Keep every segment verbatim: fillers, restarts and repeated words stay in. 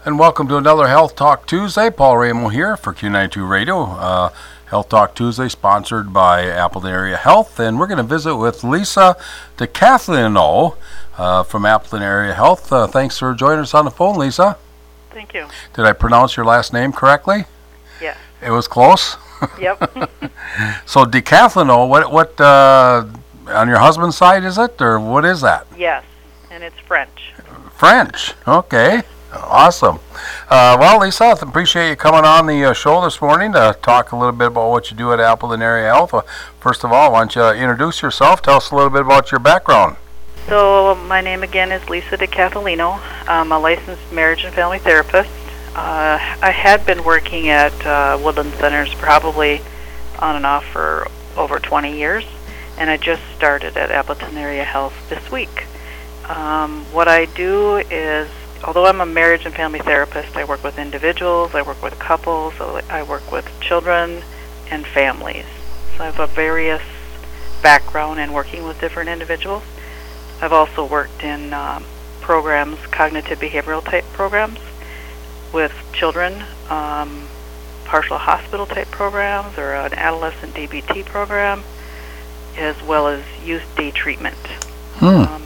And welcome to another Health Talk Tuesday. Paul Ramo here for Q ninety-two Radio. Uh, Health Talk Tuesday sponsored by Appleton Area Health. And we're going to visit with Lisa DeCathlino uh, from Appleton Area Health. Uh, thanks for joining us on the phone, Lisa. Thank you. Did I pronounce your last name correctly? Yes. It was close? Yep. So DeCathlino, what, what uh, on your husband's side is it? Or what is that? Yes, and it's French. French. Okay. Awesome. Uh, well, Lisa, I appreciate you coming on the uh, show this morning to talk a little bit about what you do at Appleton Area Health. Uh, first of all, why don't you introduce yourself? Tell us a little bit about your background. So my name again is Lisa DeCathlino. I'm a licensed marriage and family therapist. Uh, I had been working at uh, Woodland Centers probably on and off for over twenty years, and I just started at Appleton Area Health this week. Um, what I do is, although I'm a marriage and family therapist, I work with individuals, I work with couples, I work with children and families. So I have a various background in working with different individuals. I've also worked in um, programs, cognitive behavioral type programs with children, um, partial hospital type programs, or an adolescent D B T program, as well as youth day treatment. Hmm. Um,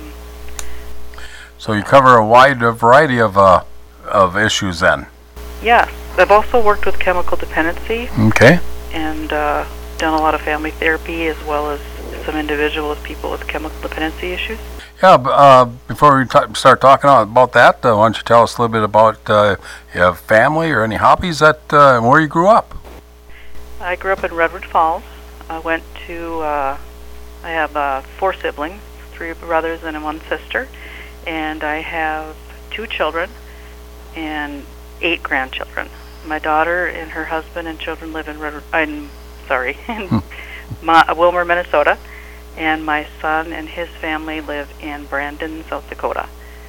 So you cover a wide variety of uh, of issues then. Yes. I've also worked with chemical dependency Okay. and uh, done a lot of family therapy, as well as some individual with people with chemical dependency issues. Yeah, b- uh, before we t- start talking about that, uh, why don't you tell us a little bit about uh, you have family or any hobbies that uh, and where you grew up? I grew up in Redwood Falls. I went to, uh, I have uh, four siblings, three brothers and one sister, and I have two children and eight grandchildren. My daughter and her husband and children live in Redwood, I'm sorry, in Ma- Wilmer, Minnesota, and my son and his family live in Brandon, South Dakota.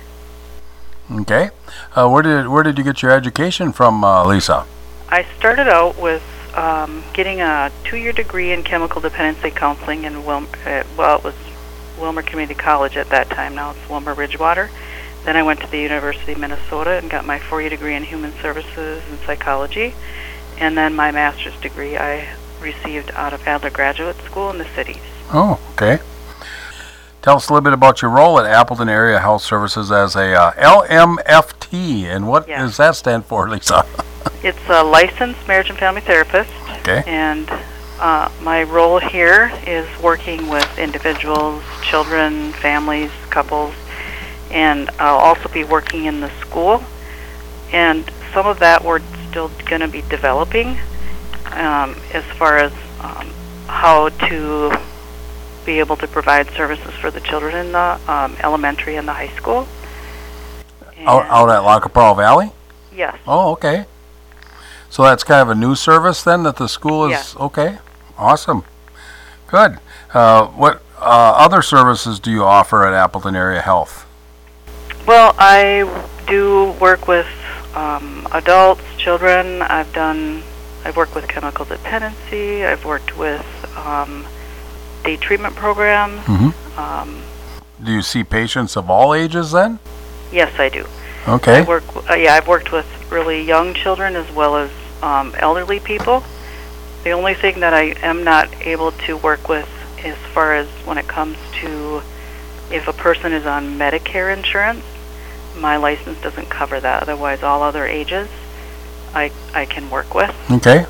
Okay. Uh, where did where did you get your education from, uh, Lisa? I started out with um, getting a two-year degree in chemical dependency counseling in Wilmer, uh, well, it was Wilmer Community College at that time. Now it's Wilmer Ridgewater. Then I went to the University of Minnesota and got my four-year degree in human services and psychology. And then my master's degree I received out of Adler Graduate School in the cities. Oh, okay. Tell us a little bit about your role at Appleton Area Health Services as a uh, L M F T, and what Yeah. does that stand for, Lisa? It's a licensed marriage and family therapist. Okay. And uh, my role here is working with individuals, children, families, couples, and I'll also be working in the school. And some of that we're still going to be developing um, as far as um, how to be able to provide services for the children in the um, elementary and the high school. Out, out at Lacapra Valley? Yes. Oh, okay. So that's kind of a new service then that the school is, Yeah. okay. Awesome. Good. Uh, what uh, other services do you offer at Appleton Area Health? Well, I do work with um, adults, children. I've done, I've worked with chemical dependency. I've worked with um, day treatment programs. Mm-hmm. Um, Do you see patients of all ages then? yes, I do. Okay. I work. Uh, yeah, I've worked with really young children as well as um, elderly people. The only thing that I am not able to work with, as far as when it comes to if a person is on Medicare insurance, my license doesn't cover that. Otherwise, all other ages, I I can work with. Okay.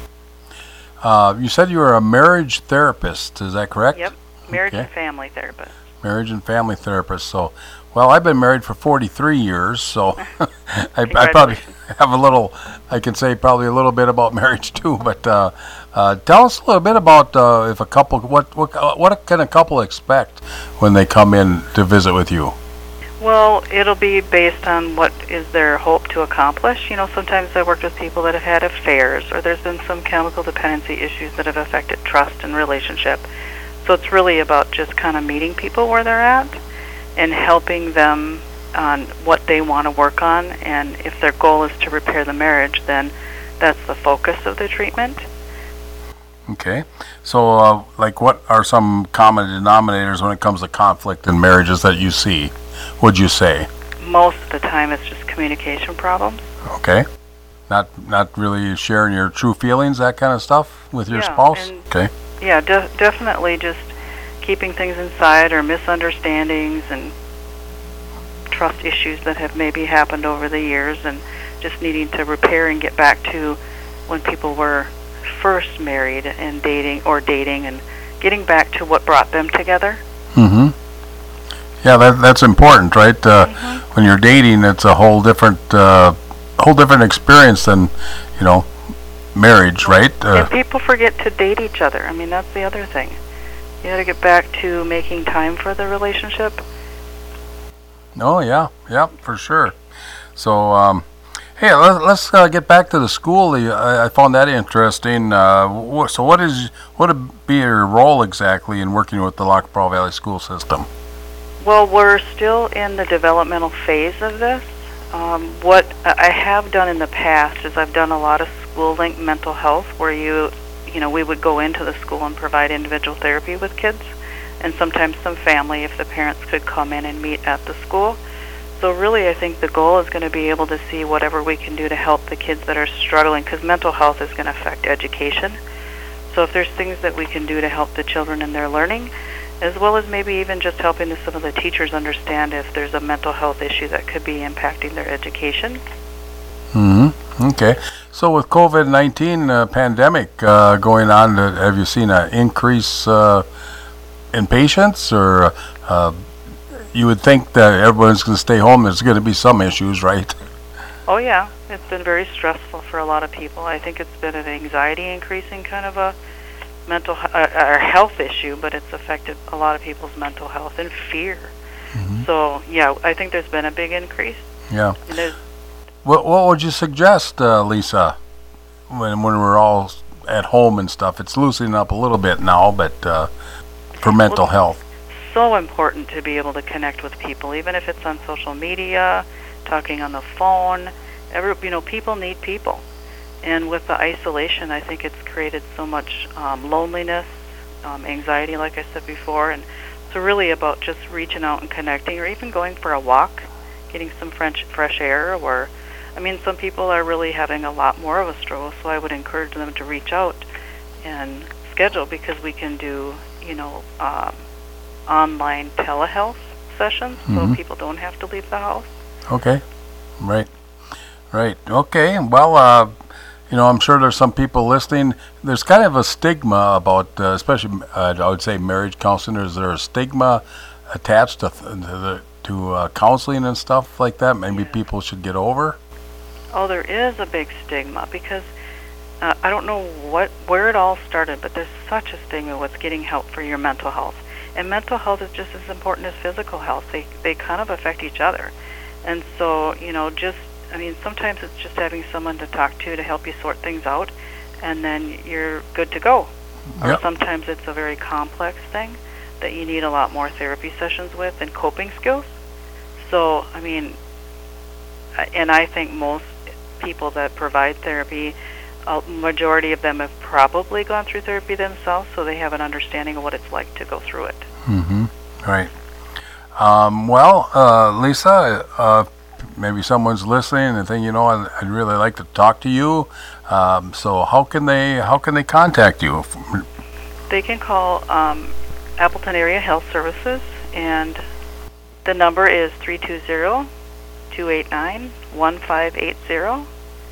Uh, you said you were a marriage therapist, is that correct? Yep, marriage Okay. and family therapist. Marriage and family therapist. So, well, I've been married for forty-three years, so I, I probably have a little, I can say probably a little bit about marriage too. But uh, uh, tell us a little bit about uh, if a couple, what what uh, what can a couple expect when they come in to visit with you? Well, it'll be based on what is their hope to accomplish. You know, sometimes I worked with people that have had affairs, or there's been some chemical dependency issues that have affected trust and relationship. So it's really about just kind of meeting people where they're at and helping them on what they want to work on. And if their goal is to repair the marriage, then that's the focus of the treatment. Okay. So, uh, like, what are some common denominators when it comes to conflict in marriages that you see, would you say? Most of the time it's just communication problems. Okay. Not not really sharing your true feelings, that kind of stuff with your Yeah, spouse? and- Okay. Yeah, de- definitely just keeping things inside, or misunderstandings and trust issues that have maybe happened over the years, and just needing to repair and get back to when people were first married and dating or dating and getting back to what brought them together. Mm-hmm. Yeah, that that's important, right? Uh, Mm-hmm. When you're dating, it's a whole different uh, whole different experience than, you know, marriage, right? Uh, And people forget to date each other. I mean, that's the other thing. You got to get back to making time for the relationship. oh yeah, yeah, for sure. So, um, hey, let, let's uh, get back to the school. The- I, I found that interesting. Uh, wh- so, what is what would be your role exactly in working with the Lac Brau Valley school system? Well, we're still in the developmental phase of this. Um, what I have done in the past is I've done a lot of school-linked mental health, where you, you know, we would go into the school and provide individual therapy with kids, and sometimes some family if the parents could come in and meet at the school. So really, I think the goal is going to be able to see whatever we can do to help the kids that are struggling, because mental health is going to affect education. So if there's things that we can do to help the children in their learning, as well as maybe even just helping some of the teachers understand if there's a mental health issue that could be impacting their education. Mm-hmm. Okay. So, with COVID nineteen uh, pandemic uh, going on, uh, have you seen an increase uh, in patients, or uh, you would think that everyone's going to stay home? There's going to be some issues, right? Oh yeah, it's been very stressful for a lot of people. I think it's been an anxiety increasing kind of a mental h- uh, or health issue, but it's affected a lot of people's mental health and fear. Mhm. So yeah, I think there's been a big increase. Yeah. And there's, What What would you suggest, uh, Lisa, when when we're all at home and stuff? It's loosening up a little bit now, but uh, for mental Well, health. so important to be able to connect with people, even if it's on social media, talking on the phone. Every, you know, people need people. And with the isolation, I think it's created so much um, loneliness, um, anxiety, like I said before. And so really about just reaching out and connecting, or even going for a walk, getting some fresh, fresh air. Or, I mean, some people are really having a lot more of a struggle, so I would encourage them to reach out and schedule, because we can do, you know, um, online telehealth sessions, Mhm. so people don't have to leave the house. Okay. Right. Right. Okay. Well, uh, you know, I'm sure there's some people listening. There's kind of a stigma about, uh, especially, uh, I would say, marriage counseling. Is there a stigma attached to th- to, the, to uh, counseling and stuff like that? Maybe Yeah. people should get over. Oh, there is a big stigma, because uh, I don't know what where it all started, but there's such a stigma with getting help for your mental health. And mental health is just as important as physical health. They they kind of affect each other. And so, you know, just, I mean, sometimes it's just having someone to talk to to help you sort things out, and then you're good to go. Or Yep. sometimes it's a very complex thing that you need a lot more therapy sessions with, and coping skills. So, I mean, I- and I think most people that provide therapy, a majority of them have probably gone through therapy themselves, so they have an understanding of what it's like to go through it. Mm-hmm. Right. Um, well, uh, Lisa, uh, maybe someone's listening and think, you know, I'd, I'd really like to talk to you. Um, so how can they how can they contact you? They can call um, Appleton Area Health Services, and the number is three two zero, two eight nine, one five eight zero.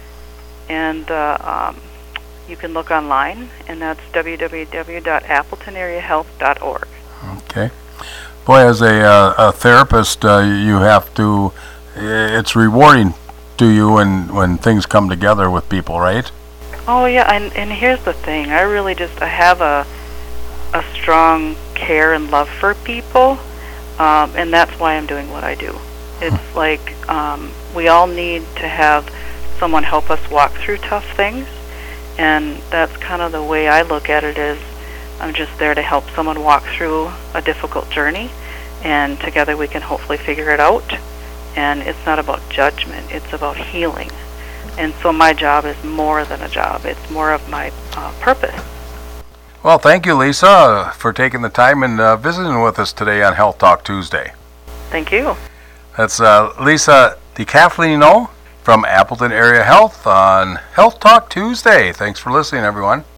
And uh, um, you can look online, and that's w w w dot appleton area health dot org. Okay. Boy, as a, uh, a therapist, uh, you have to. It's rewarding to you when when things come together with people, right? Oh yeah, and and here's the thing. I really just I have a a strong care and love for people, um, and that's why I'm doing what I do. It's like um, we all need to have someone help us walk through tough things, and that's kind of the way I look at it. Is I'm just there to help someone walk through a difficult journey, and together we can hopefully figure it out. And it's not about judgment, it's about healing. And so my job is more than a job, it's more of my uh, purpose. Well, thank you, Lisa, for taking the time and uh, visiting with us today on Health Talk Tuesday. Thank you. That's uh, Lisa DiCathlino from Appleton Area Health on Health Talk Tuesday. Thanks for listening, everyone.